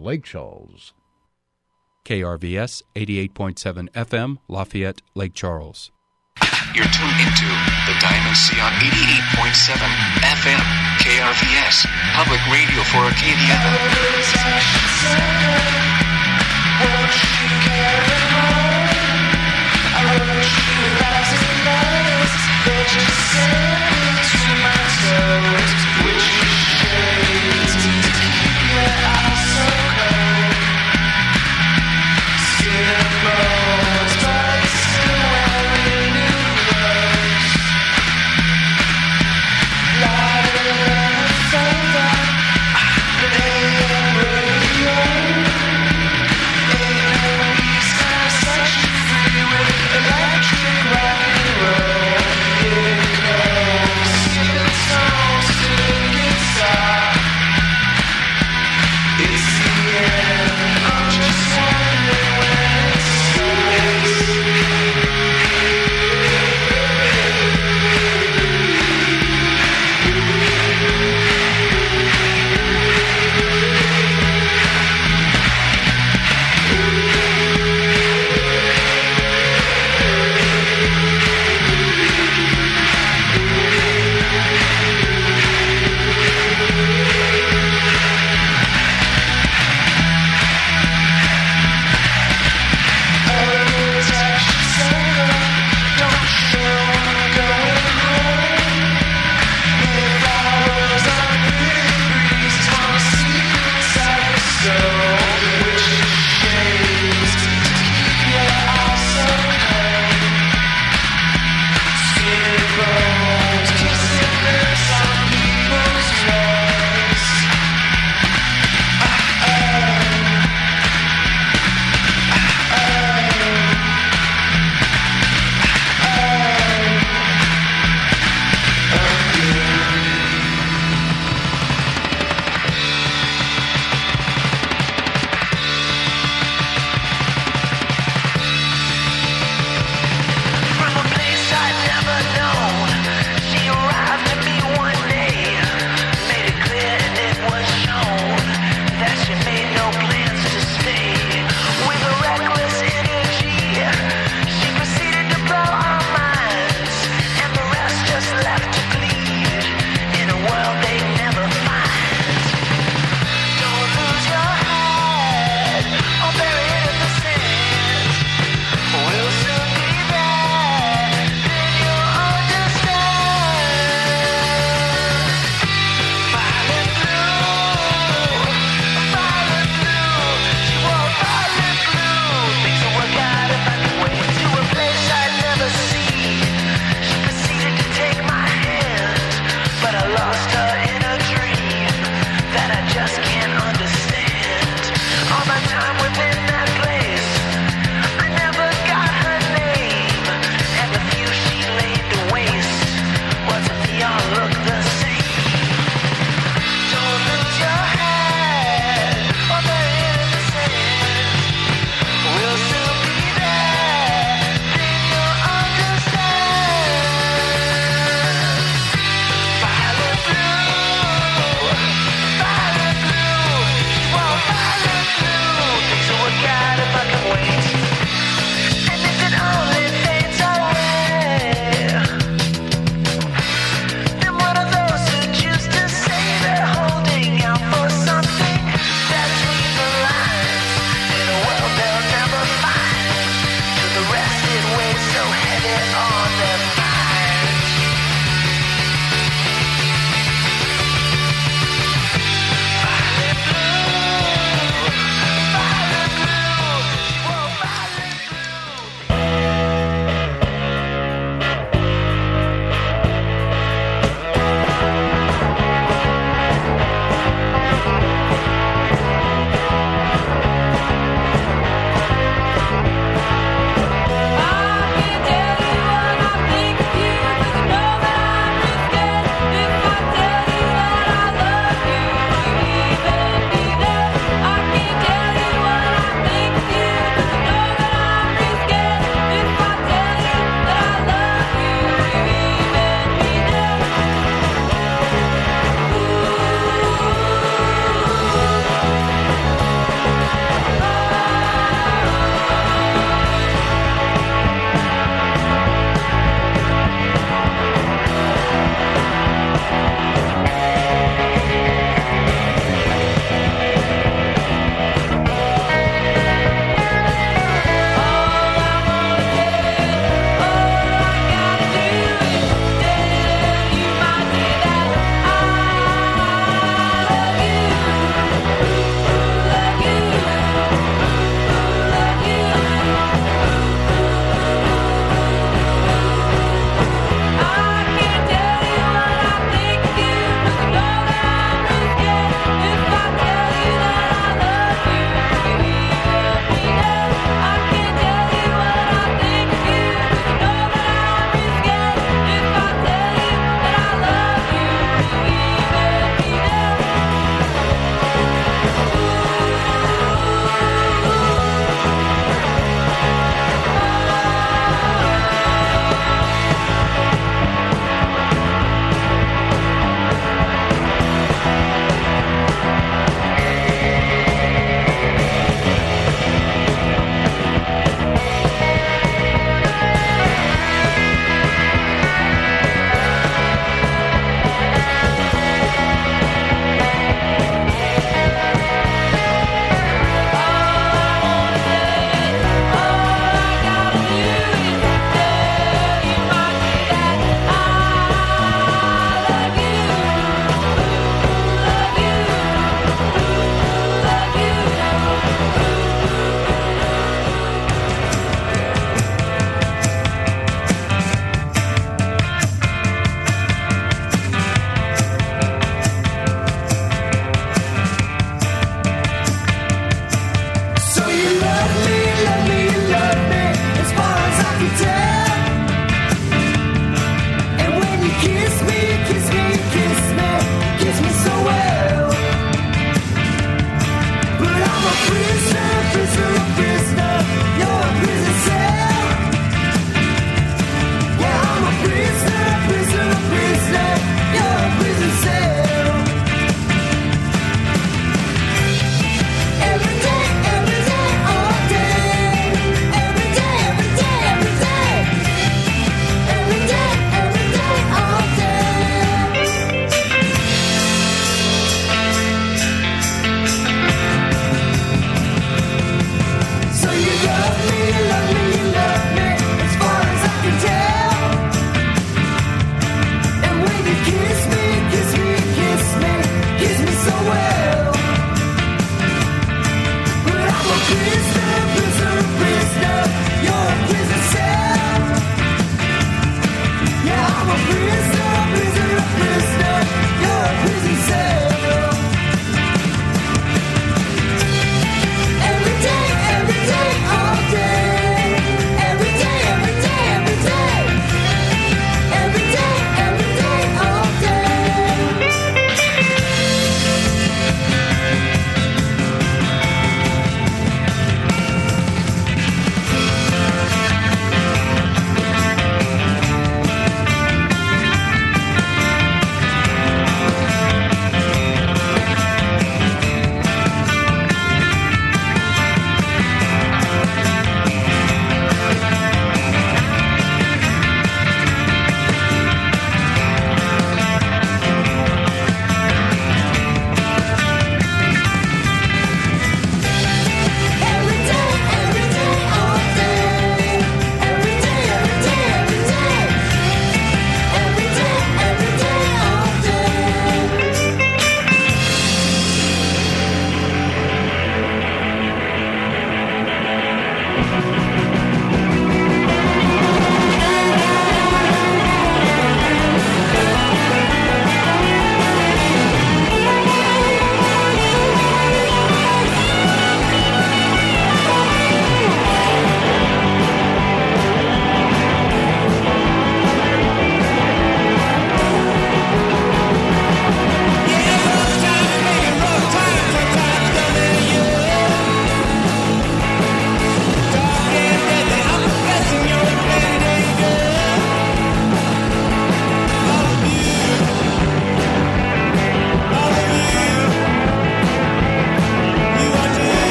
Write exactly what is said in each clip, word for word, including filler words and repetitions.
Lake Charles. K R V S eighty-eight point seven F M, Lafayette, Lake Charles. You're tuned into the Diamond Sea on eighty-eight point seven F M, K R V S, public radio for Acadia. Light it up,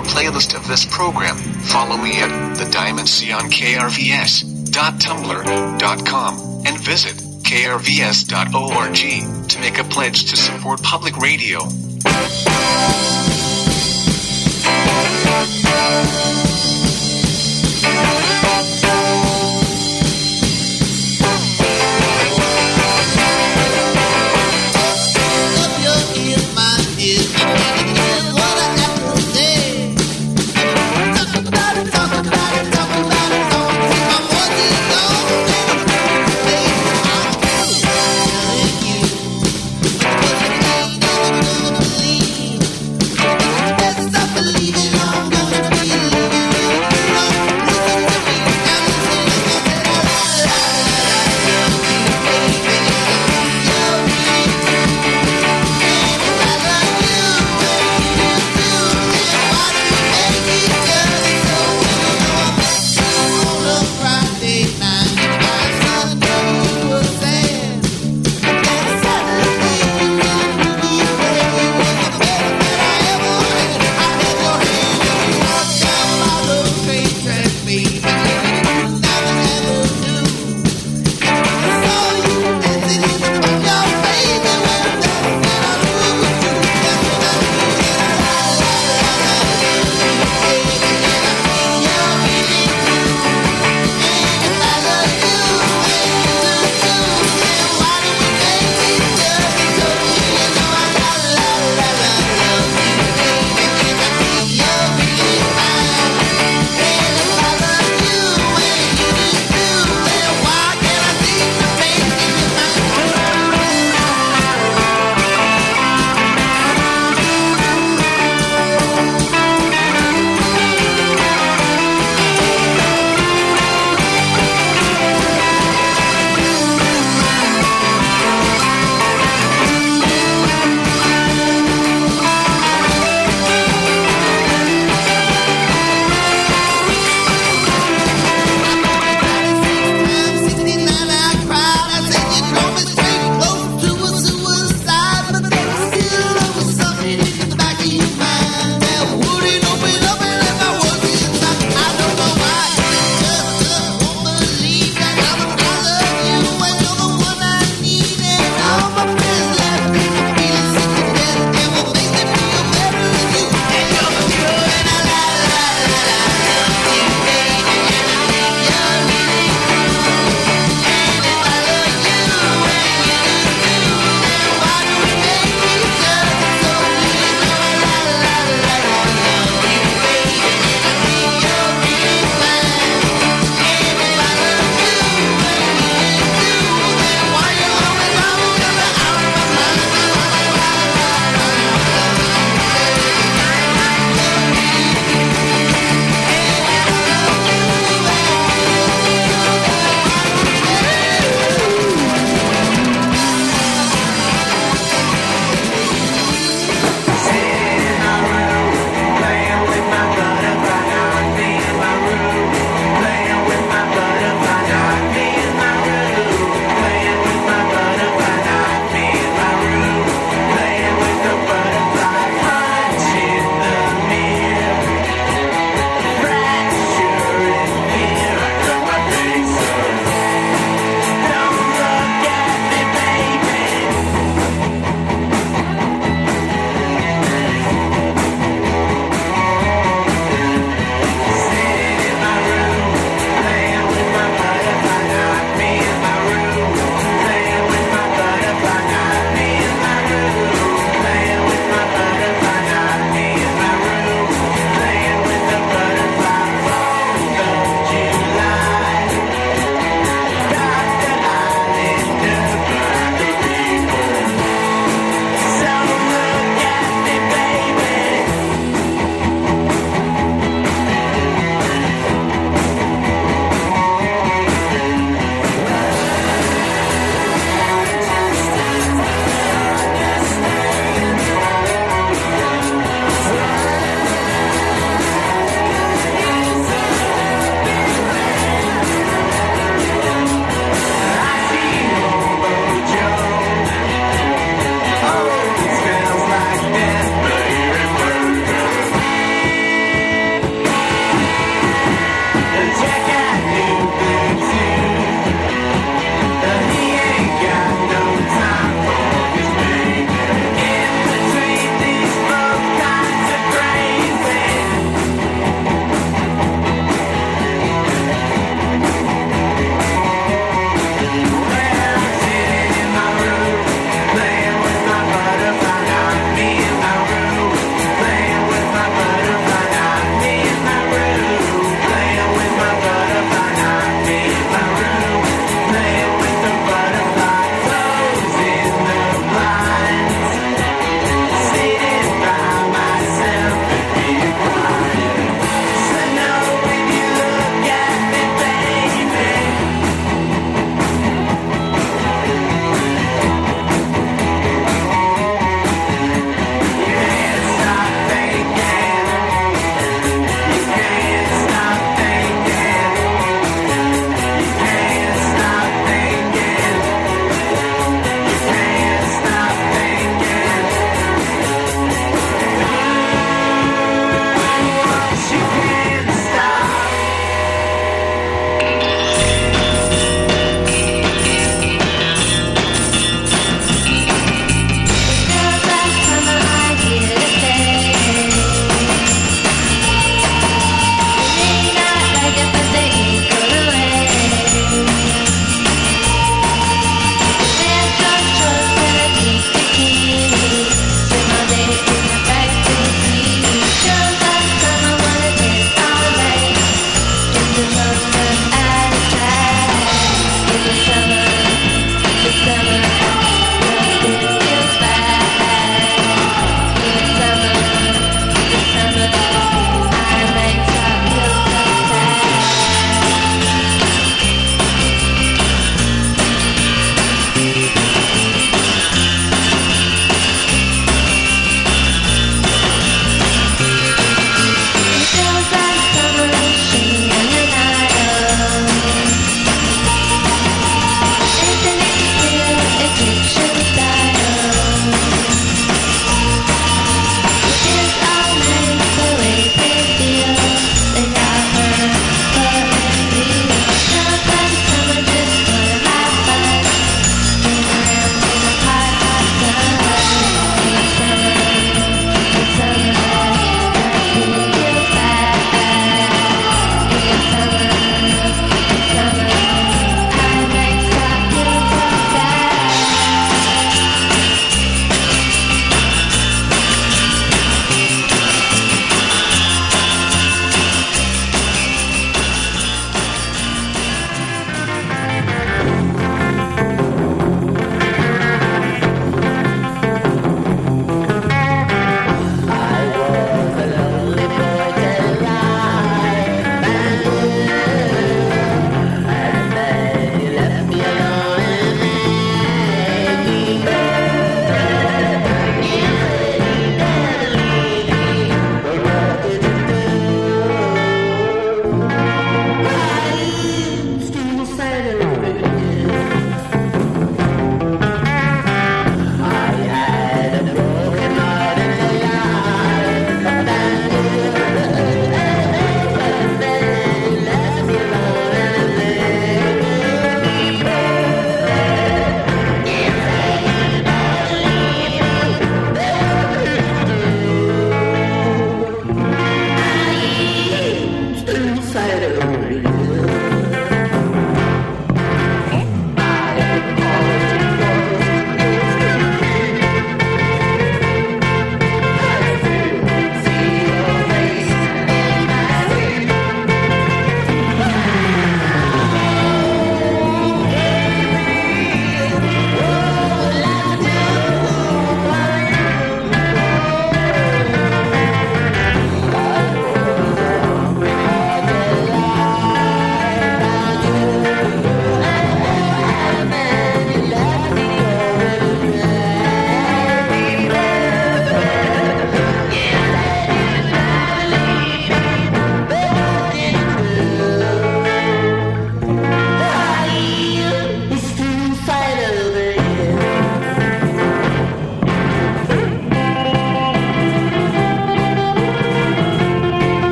a playlist of this program, follow me at The Diamond Sea on K R V S dot tumblr dot com and visit K R V S dot org to make a pledge to support public radio.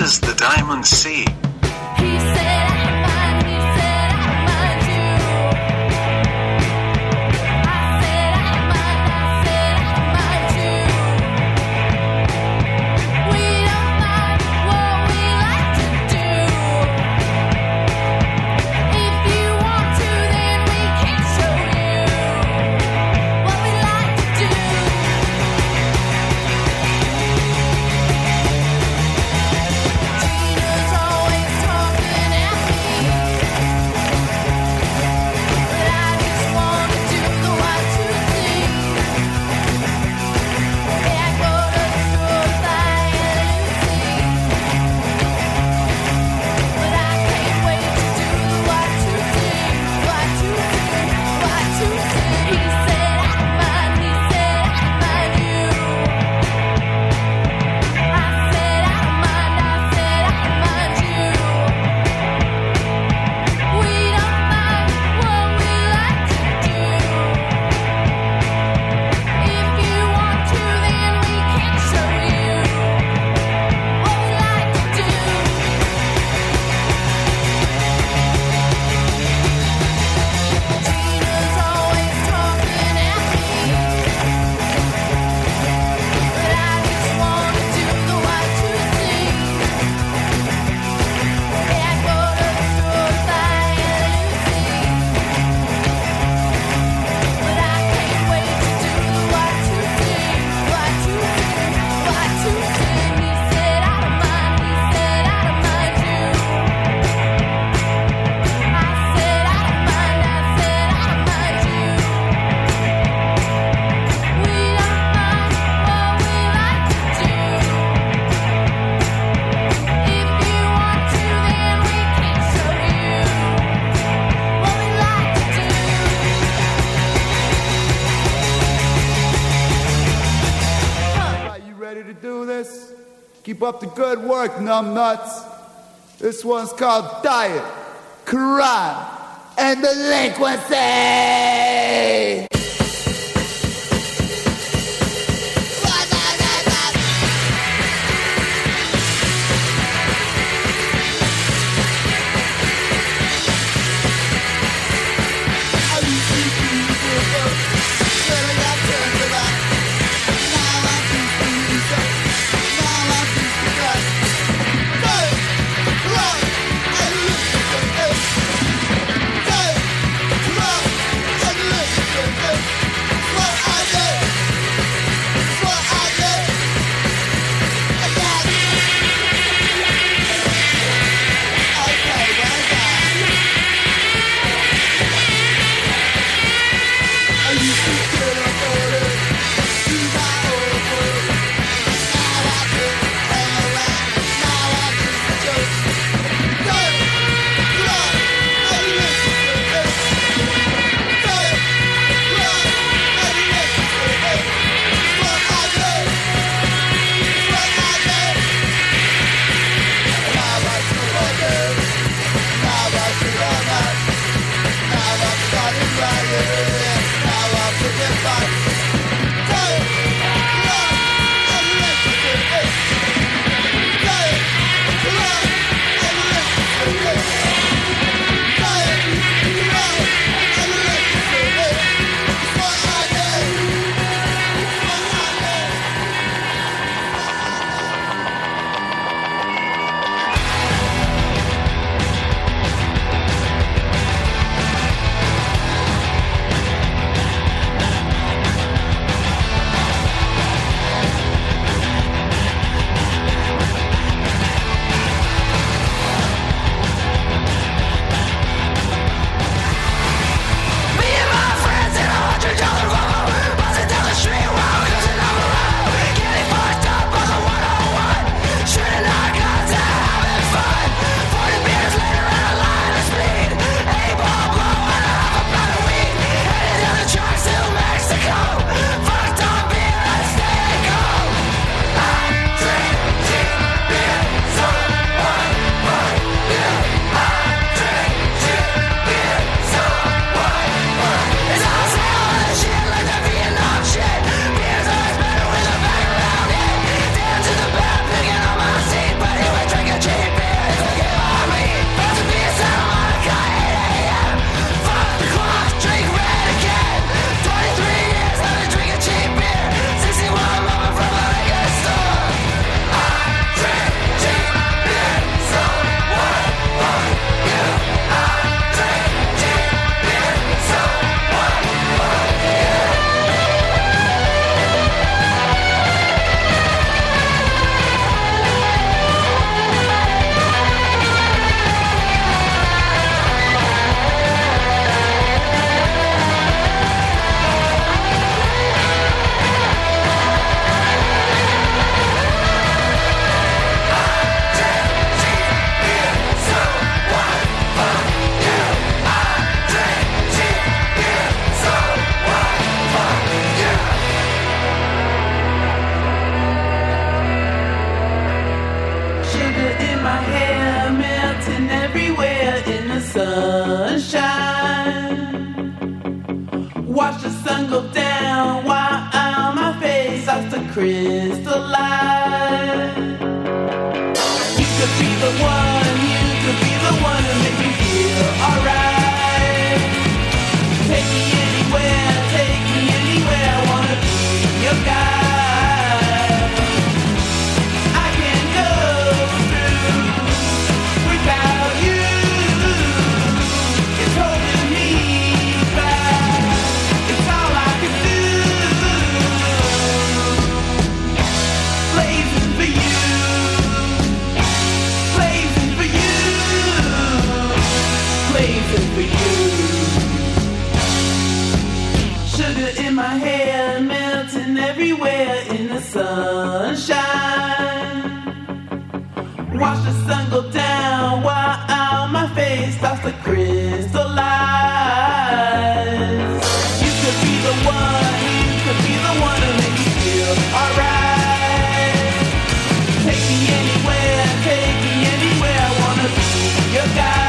is the Diamond Sea. He said I mind, he said I mind you. I said I mind, I said I mind you. We don't mind what we like to do. If you want to, then we can show you what we like to do. Gina's always talking at me, but I just wanna do the one two thing. Yeah, I go to the store, buy and Lucy, but I can't wait to do the one two thing, one two thing, one two thing. He said I mind, he said I mind you. I said I mind, I said I mind you. We don't mind what we like to do. If you want to, then we can show you what we like to do. Gina's always talking at me, but I just wanna do the one two thing. Yeah, I go to the store, buy and Lucy, but I can't wait to do the one two thing, one two thing, one two thing. He said I don't mind, he said I don't mind you. I said I don't mind, I said I don't mind you. We don't mind what we like to do. If you want to, then we can show you what we like to do. Are you ready to do this? Keep up the good work, numbnuts. This one's called Diet, Crime, and Delinquency. Hey! my hair, melting everywhere in the sunshine. Watch the sun go down while my face starts to crystallize. You could be the one, you could be the one to make me feel alright. Take me anywhere, take me anywhere, I wanna be your guide. In my hair, melting everywhere in the sunshine. Watch the sun go down while my face starts to crystallize. You could be the one, you could be the one to make me feel alright. Take me anywhere, take me anywhere, I wanna be your guide.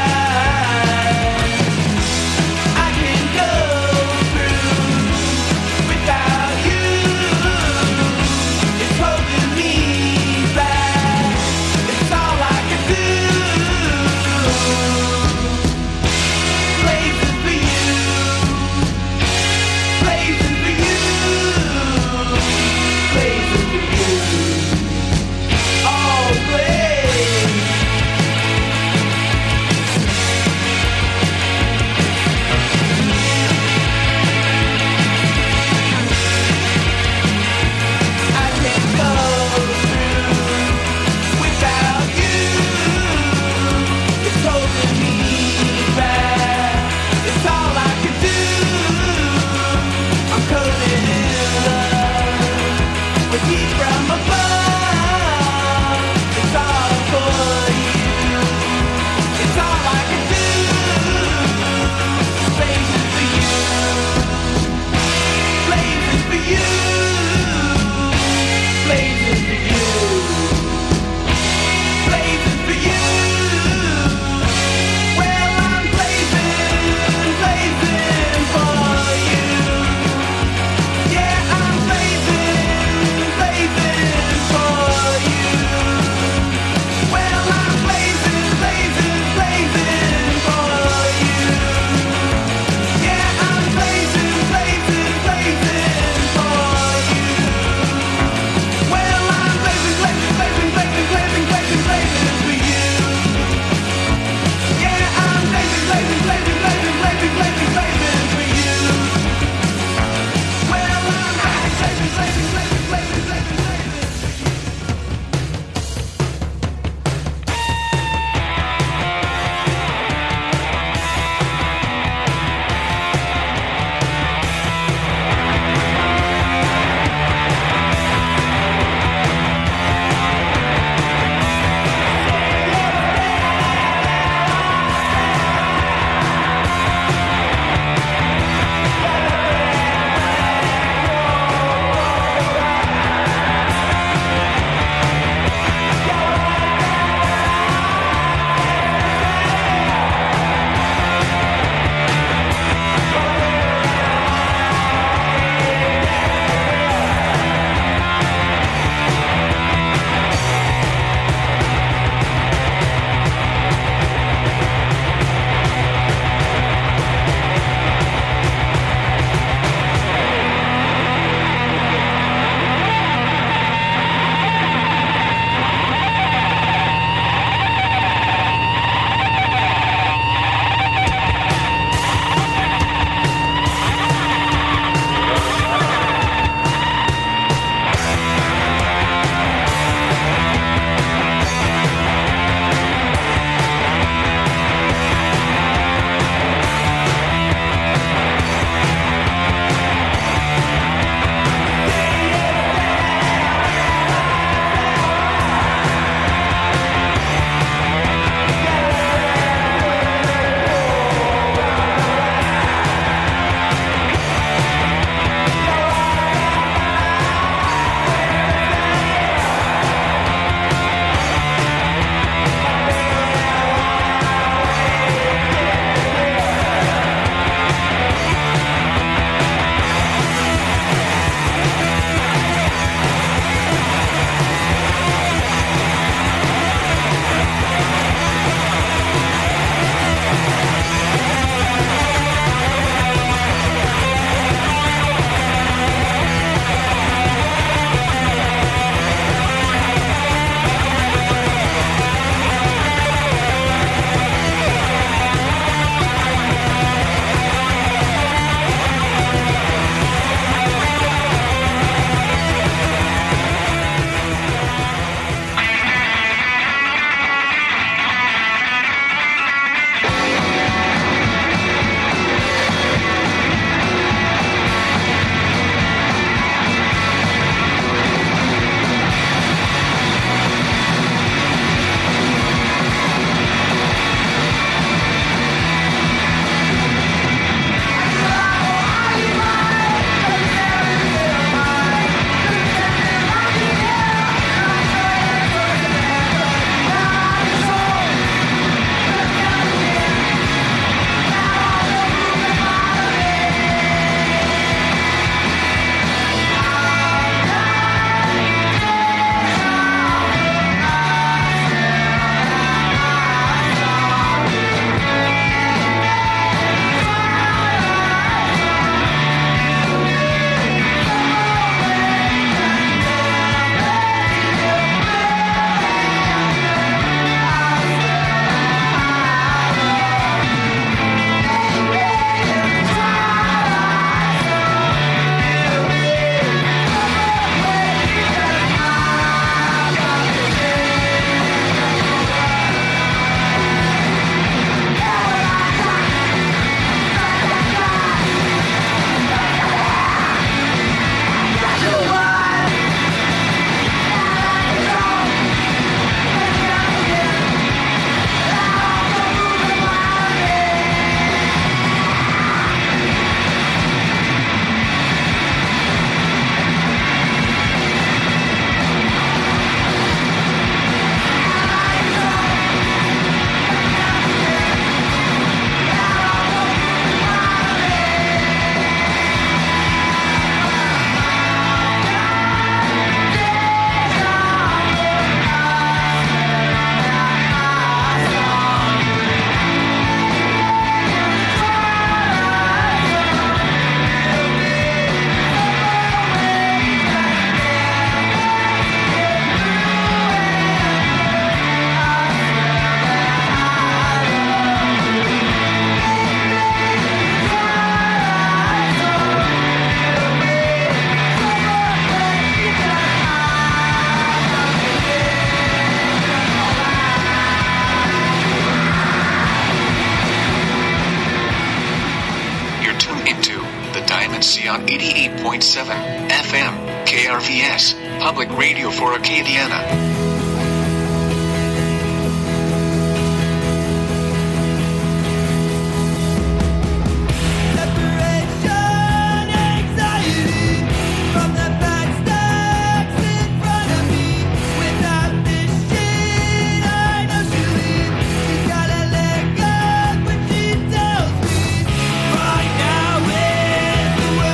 eighty-eight point seven F M, K R V S, Public Radio for Acadiana.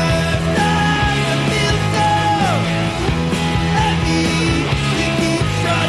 Keep trying.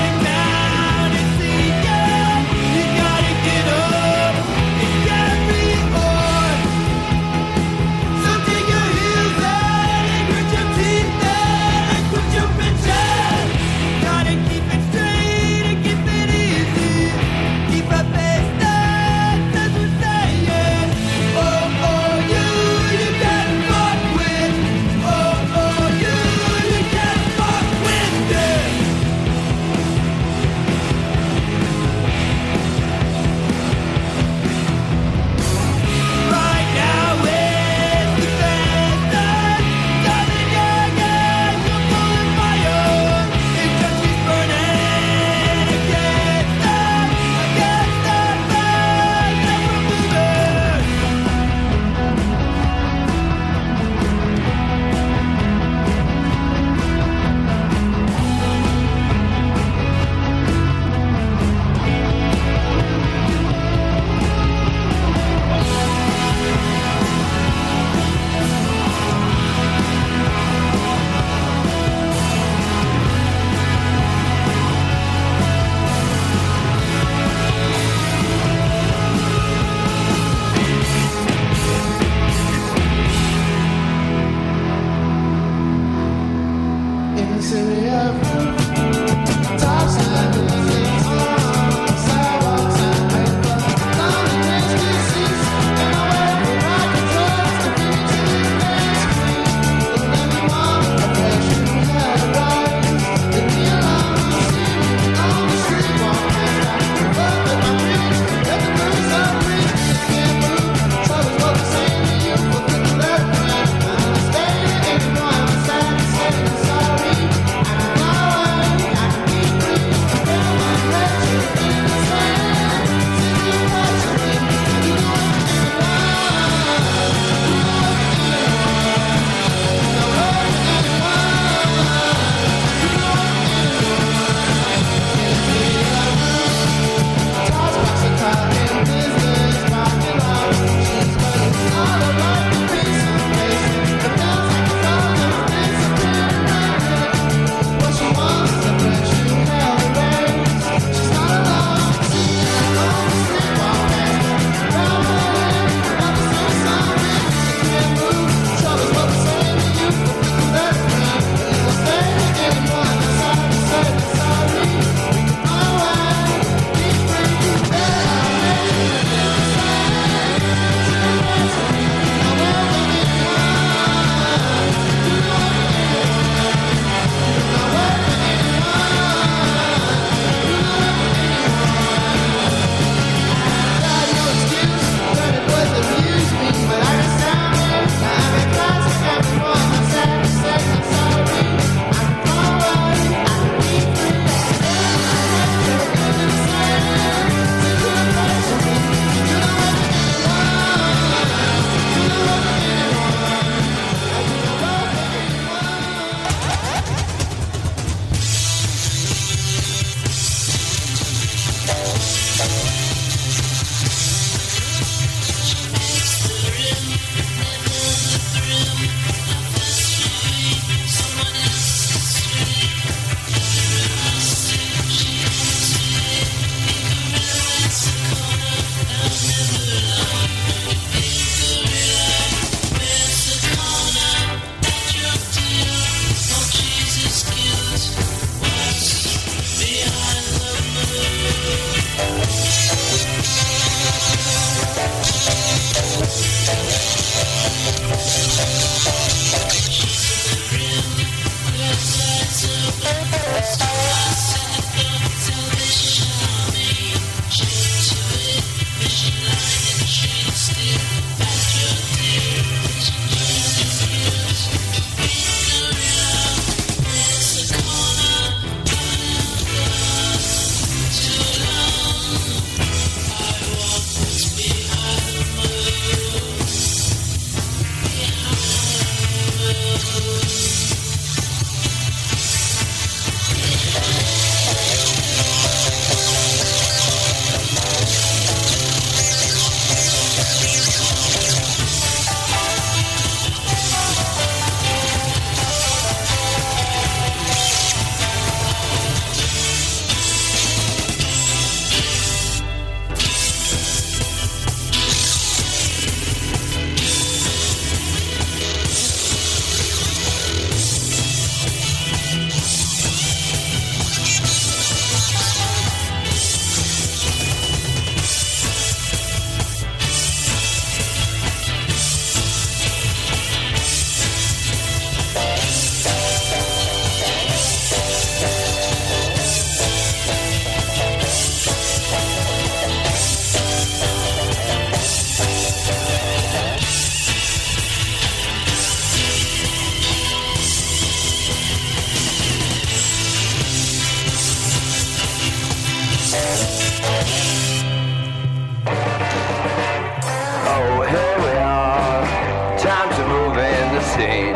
scene.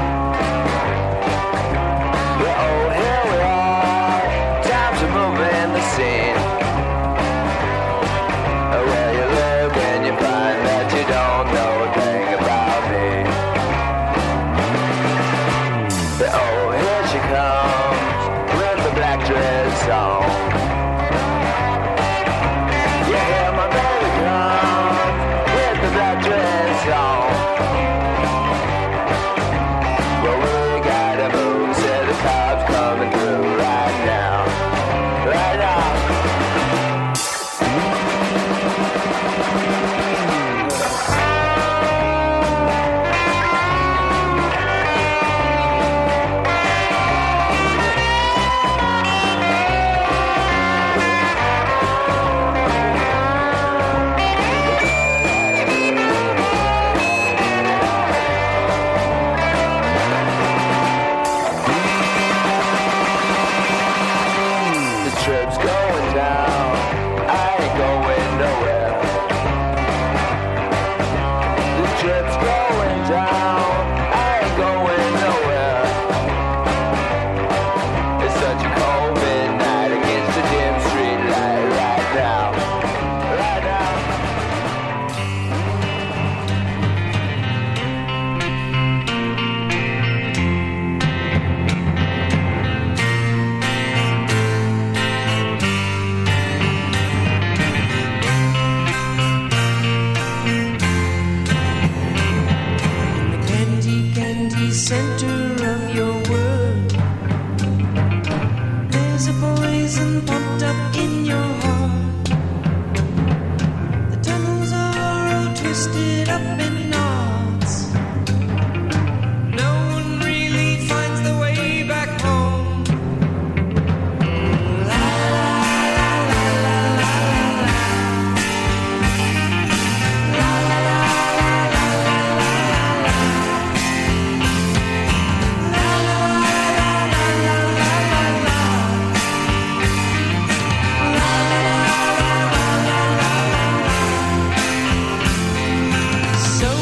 Well, oh, here we are, time to move in the scene. Where you live and you find that you don't know a thing about me. But oh, here she comes with the black dress on. You hear my baby come with the black dress on. Well, we gotta move, said the cops coming through right now, right now. Trip's going down, I ain't going nowhere. The trip's going down, I ain't going nowhere. It's such a cold midnight against the dim street light right now, right now. Center of your world, there's a poison pumped up in your heart. The tunnels are all twisted up in knots. No one really finds the way back home. La la la la la la la. La la la la la la la. So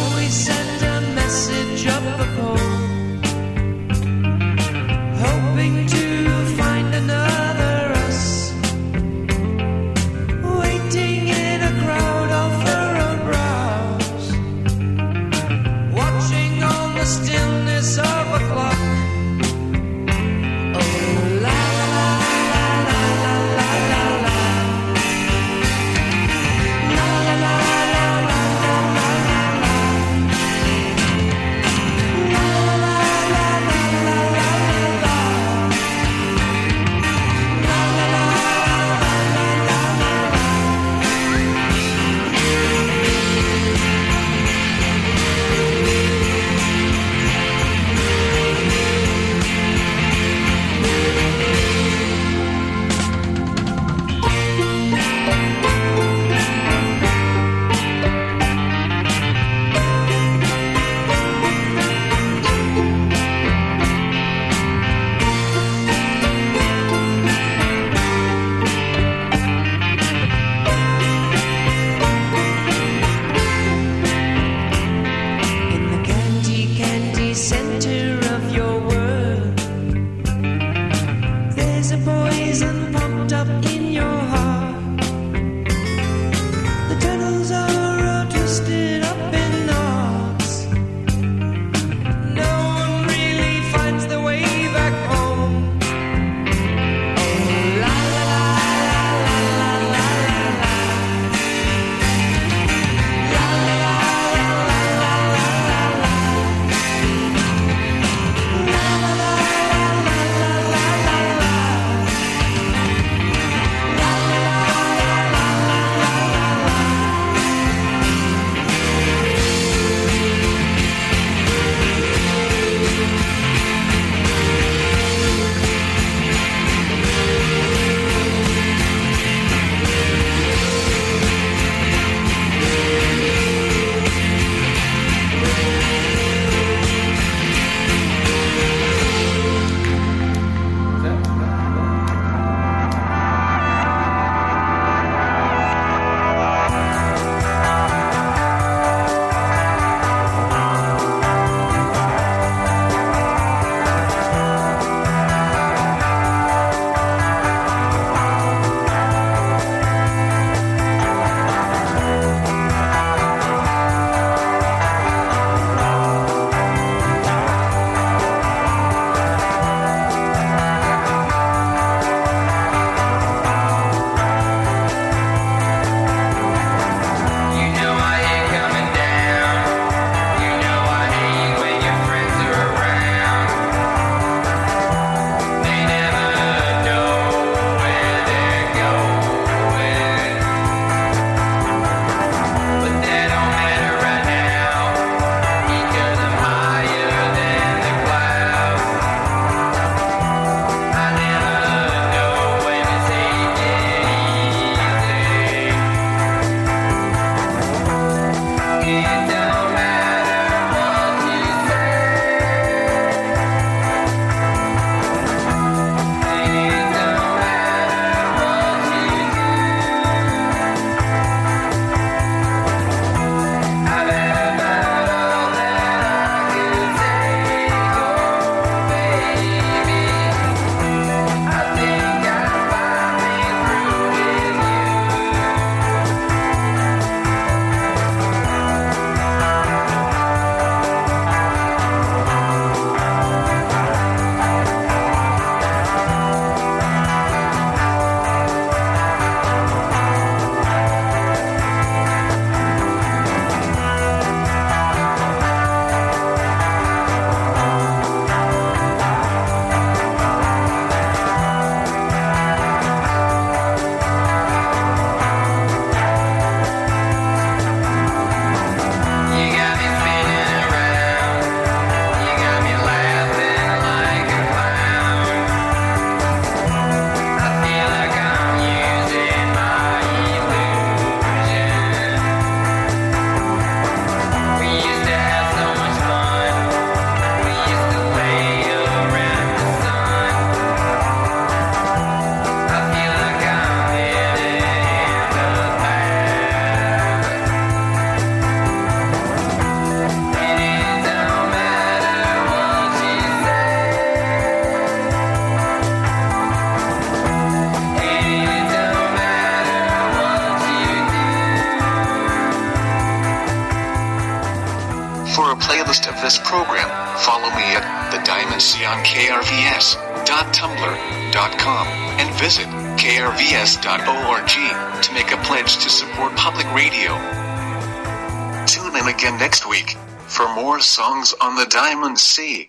playlist of this program, follow me at The Diamond Sea on K R V S dot tumblr dot com and visit K R V S dot org to make a pledge to support public radio. Tune in again next week for more songs on the Diamond Sea.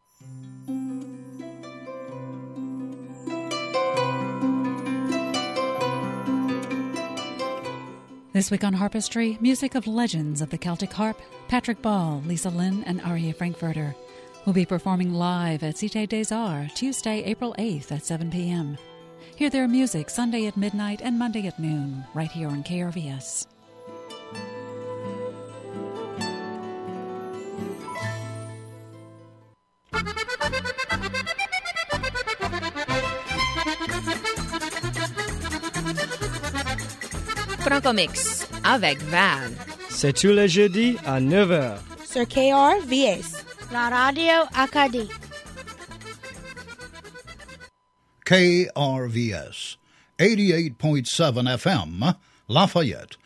This week on Harpistry, music of legends of the Celtic harp, Patrick Ball, Lisa Lynn, and Aria Frankfurter will be performing live at Cité des Arts Tuesday, April eighth at seven p.m. Hear their music Sunday at midnight and Monday at noon, right here on K R V S. Francomix avec Van. C'est tous les jeudis à neuf heures. Sur K R V S. La radio Acadie. K R V S, eighty-eight point seven F M, Lafayette,